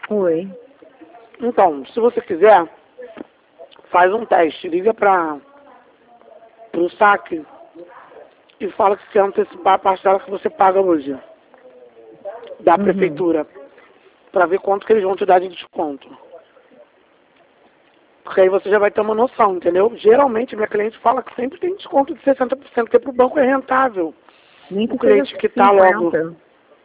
Oi. Então, se você quiser, faz um teste, liga para o saque e fala que quer antecipar a parcela que você paga hoje da prefeitura, para ver quanto que eles vão te dar de desconto. Porque aí você já vai ter uma noção, entendeu? Geralmente, minha cliente fala que sempre tem desconto de 60%, porque para o banco é rentável. Nem que O cliente seja que está logo... 50.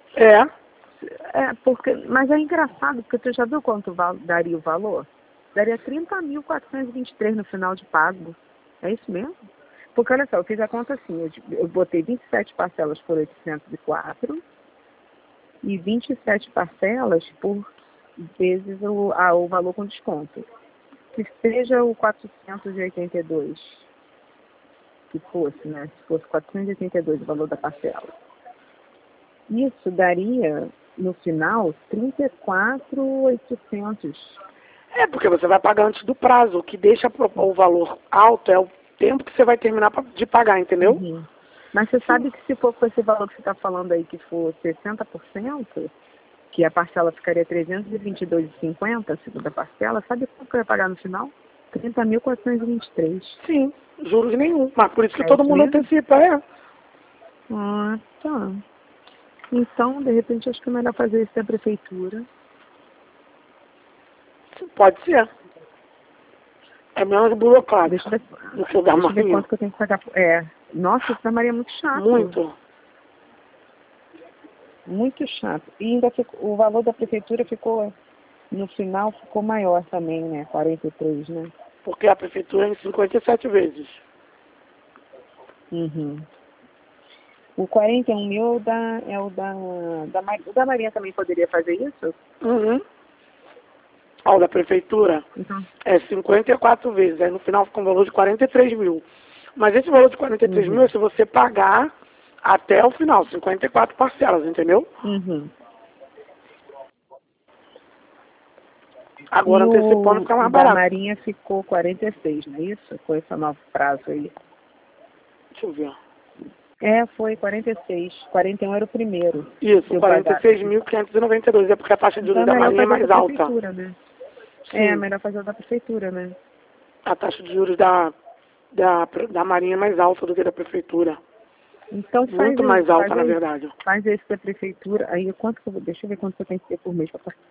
Porque, mas é engraçado, porque tu já viu quanto daria o valor? Daria 30.423 no final de pago. É isso mesmo? Porque olha só, eu fiz a conta assim, eu botei 27 parcelas por 804 e 27 parcelas por vezes o valor com desconto. Que seja o 482, que fosse, né? Se fosse 482 o valor da parcela. Isso daria, no final, 34.800. Porque você vai pagar antes do prazo. O que deixa o valor alto é o tempo que você vai terminar de pagar, entendeu? Mas você sabe que se for com esse valor que você está falando aí, que for 60%, que a parcela ficaria 322,50, a segunda parcela, sabe quanto que eu ia pagar no final? 30.423. Sim, juros nenhum. Mas por isso que É todo isso mundo mesmo? antecipa, Ah, tá. Então, de repente, acho que é melhor fazer isso na prefeitura. Pode ser. É menos burocrático Deixa eu ver, do que o da deixa eu ver Marinha. quanto que eu tenho que pagar. Nossa, isso da Maria é muito chato. Muito. Muito chato. E ainda o valor da prefeitura ficou, no final, ficou maior também, né? 43, né? Porque a prefeitura é em 57 vezes. O 41 mil é o da Maria. O da Maria também poderia fazer isso? Ó, o da prefeitura Então, é 54 vezes. Aí no final fica um valor de 43 mil. Mas esse valor de 43 mil é se você pagar até o final, 54 parcelas, entendeu? Agora antecipando fica O mais da barato. Marinha ficou 46, não é isso? Com esse novo prazo aí. Deixa eu ver. Foi 46. 41 era o primeiro. Isso, Que eu pagava. 46.592. É porque a taxa de Então juros é da melhor Marinha é fazer o mais da alta. prefeitura, né? Sim. É melhor fazer o da prefeitura, né? A taxa de juros da Marinha é mais alta do que da prefeitura. Então Muito mais alta, na verdade. faz esse da prefeitura. Aí quanto que eu vou. Deixa eu ver quanto que eu tenho que ter por mês pra pagar.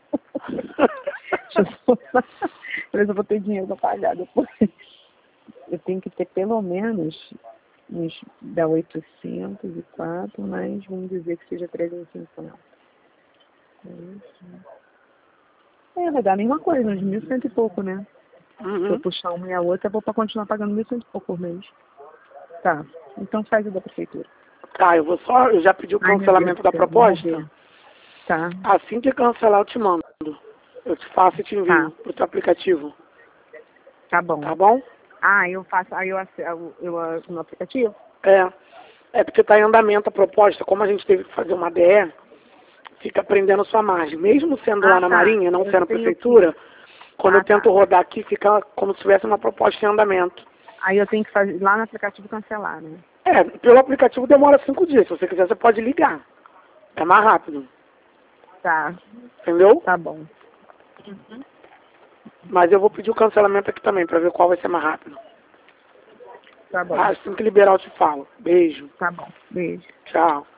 Eu vou ter dinheiro pra pagar depois. Eu tenho que ter pelo menos dá 804, mas vamos dizer que seja 350. Vai dar a mesma coisa, uns 1.100 e pouco, né? Se eu puxar uma e a outra, eu vou continuar pagando 1.100 e pouco por mês. Tá, então faz o da prefeitura. Tá, eu já pedi o cancelamento da proposta. Tá. Assim que cancelar, eu te mando. Eu te faço e te envio pro teu aplicativo. Tá bom. Tá bom? Eu faço, eu no aplicativo? É porque tá em andamento a proposta. Como a gente teve que fazer uma DE, fica prendendo sua margem. Mesmo sendo lá na Marinha, não sendo prefeitura, quando eu tento rodar aqui, fica como se tivesse uma proposta em andamento. Aí eu tenho que fazer lá no aplicativo cancelar, né? Pelo aplicativo demora 5 dias. Se você quiser, você pode ligar. É mais rápido. Tá. Entendeu? Tá bom. Mas eu vou pedir o cancelamento aqui também, pra ver qual vai ser mais rápido. Tá bom. Assim que liberar, eu te falo. Beijo. Tá bom. Beijo. Tchau.